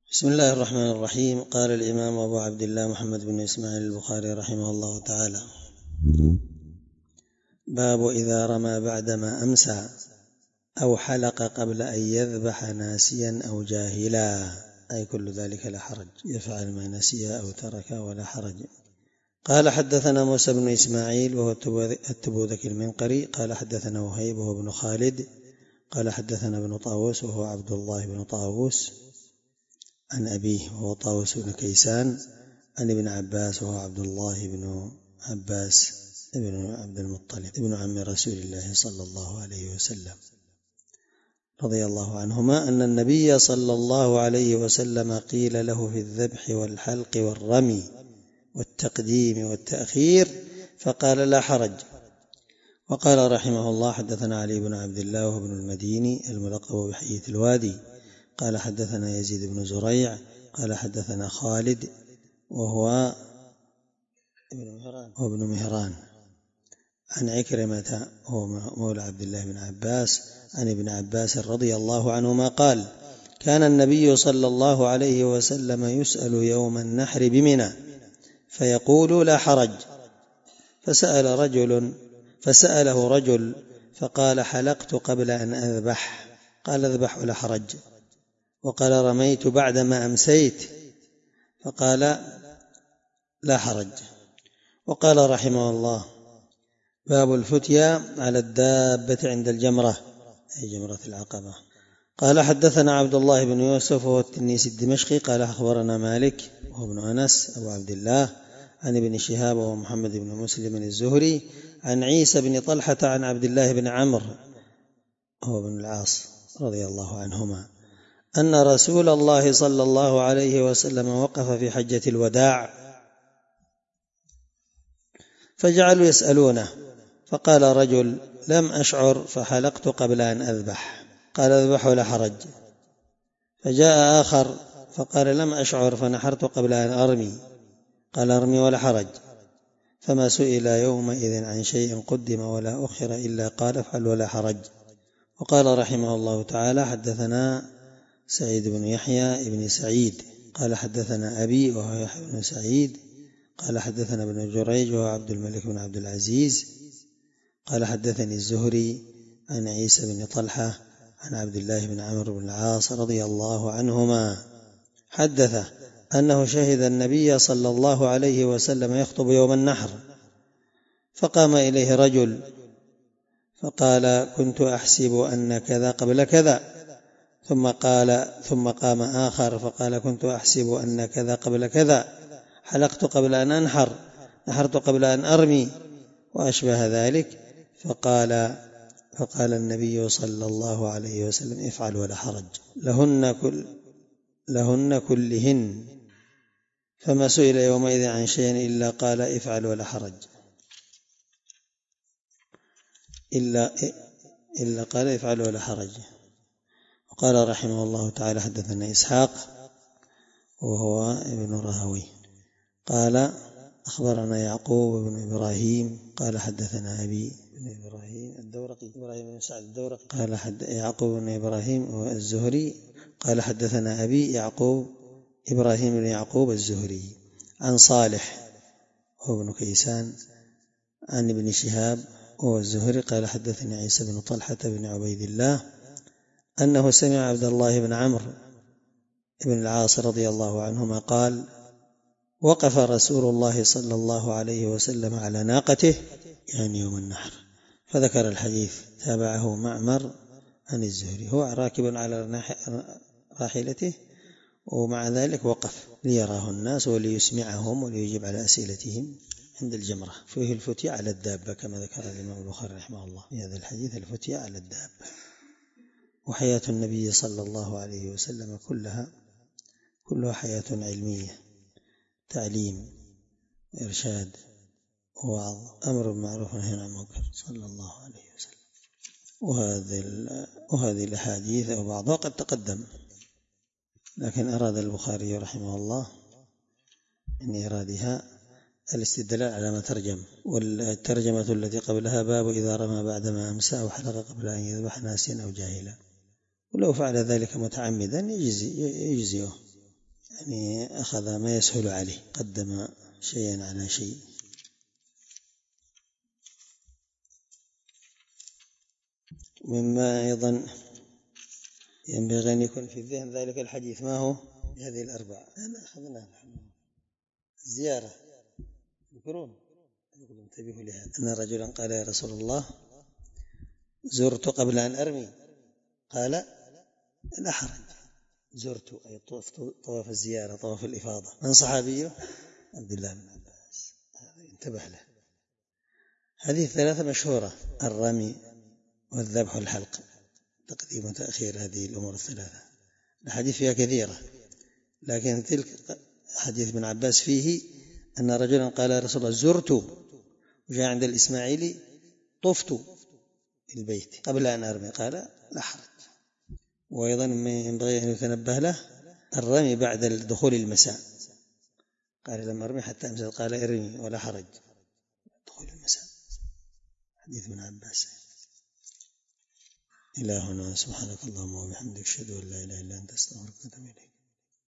بسم الله الرحمن الرحيم. قال الإمام أبو عبد الله محمد بن إسماعيل البخاري رحمه الله تعالى: باب إذا رمى بعدما أمسى أو حلق قبل أن يذبح ناسيا أو جاهلا، أي كل ذلك لا حرج، يفعل ما نسي أو ترك ولا حرج. قال حدثنا موسى بن إسماعيل وهو التبوذكي المنقري قال حدثنا وهيب وهو ابن خالد قال حدثنا ابن طاووس وهو عبد الله بن طاووس عن أبيه وهو طاووس بن كيسان عن ابن عباس وهو عبد الله بن عباس ابن عبد المطلب ابن عم رسول الله صلى الله عليه وسلم رضي الله عنهما أن النبي صلى الله عليه وسلم قيل له في الذبح والحلق والرمي والتقديم والتأخير فقال لا حرج. وقال رحمه الله حدثنا علي بن عبد الله وابن المديني الملقب بحية الوادي قال حدثنا يزيد بن زريع قال حدثنا خالد وهو ابن مهران عن عكرمة هو مولى عبد الله بن عباس عن ابن عباس رضي الله عنهما قال: كان النبي صلى الله عليه وسلم يسأل يوم النحر بمنى فيقول لا حرج، فسأله رجل فقال: حلقت قبل أن أذبح، قال: اذبح ولا حرج. وقال: رميت بعدما أمسيت، فقال: لا حرج. وقال رحمه الله: باب الفتيا على الدابة عند الجمرة، أي جمرة العقبة. قال حدثنا عبد الله بن يوسف وهو التنيسي الدمشقي قال أخبرنا مالك وهو ابن أنس أبو عبد الله عن ابن شهاب وهو محمد بن مسلم الزهري عن عيسى بن طلحة عن عبد الله بن عمرو هو بن العاص رضي الله عنهما أن رسول الله صلى الله عليه وسلم وقف في حجة الوداع فجعلوا يسألونه، فقال رجل: لم أشعر فحلقت قبل أن أذبح، قال: اذبح ولا حرج. فجاء آخر فقال: لم أشعر فنحرت قبل أن أرمي، قال: ارمي ولا حرج. فما سئل يومئذ عن شيء قدم ولا أخر إلا قال: افعل ولا حرج. وقال رحمه الله تعالى حدثنا سعيد بن يحيى بن سعيد قال حدثنا أبي وهو يحيى بن سعيد قال حدثنا ابن جريج وهو عبد الملك بن عبد العزيز قال حدثني الزهري عن عيسى بن طلحة عن عبد الله بن عمرو بن العاص رضي الله عنهما حدثه أنه شهد النبي صلى الله عليه وسلم يخطب يوم النحر، فقام إليه رجل فقال: كنت أحسب أن كذا قبل كذا، ثم قام آخر فقال: كنت أحسب أن كذا قبل كذا، حلقت قبل أن أنحر، نحرت قبل أن أرمي، وأشبه ذلك. فقال النبي صلى الله عليه وسلم: افعل ولا حرج، لهن كلهن. فما سئل يومئذ عن شيء إلا قال: افعل ولا حرج، إلا قال: افعل ولا حرج. وقال رحمه الله تعالى حدثنا إسحاق وهو ابن راهوي قال أخبرنا يعقوب بن إبراهيم قال حدثنا أبي بن إبراهيم الدورقي إبراهيم بن سعد الدورقي قال يعقوب بن إبراهيم الزهري قال حدثنا أبي يعقوب إبراهيم بن يعقوب الزهري عن صالح هو ابن كيسان عن ابن شهاب هو الزهري قال حدثني عيسى بن طلحة بن عبيد الله أنه سمع عبد الله بن عمرو بن العاص رضي الله عنهما قال: وقف رسول الله صلى الله عليه وسلم على ناقته يعني يوم النحر، فذكر الحديث. تابعه معمر عن الزهري، هو راكب على راحلته ومع ذلك وقف ليراه الناس وليسمعهم وليجيب على أسئلتهم عند الجمرة. فيه الفتية على الدابة كما ذكر الإمام البخاري رحمه الله في هذا الحديث، الفتية على الدابة. وحياة النبي صلى الله عليه وسلم كلها حياة علمية، تعليم إرشاد ووعظ، أمر بالمعروف ونهي عن المنكر صلى الله عليه وسلم. وهذه الأحاديث أو بعضها قد تقدم، لكن أراد البخاري رحمه الله من إيرادها الاستدلال على ما ترجم. والترجمة التي قبلها: باب إذا رمى بعدما أمسى أو حلق قبل أن يذبح ناسيا أو جاهلا. ولو فعل ذلك متعمدا يجزئه، يعني أخذ ما يسهل عليه، قدم شيئا على شيء. مما أيضا ينبغي أن يكون في الذهن ذلك الحديث ما هو هذه الأربعة أنا أخذناها زيارة يذكرون انتبهوا لهذا أن رجلا قال يا رسول الله زرت قبل أن أرمي، قال لا حرج، زرت أي طواف الزيارة طواف الإفاضة. من صحابيه؟ عبد الله بن عباس، انتبه له. هذه الثلاثة مشهورة، الرمي والذبح والحلق، تقديم وتأخير هذه الأمور الثلاثة. الحديث فيها كثيرة، لكن تلك حديث ابن عباس فيه أن رجلا قال يا رسول الله زرت، وجاء عند الإسماعيلي طفت البيت قبل أن أرمي، قال لا حرج. وأيضا ما ينبغي أن يتنبه له الرمي بعد دخول المساء، قال لما أرمي حتى أمسك، قال ارمي ولا حرج دخول المساء. حديث ابن عباس. إلى هنا، سبحانك اللهم وبحمدك أشهد أن لا إله إلا أنت أستغفرك وأتوب إليك.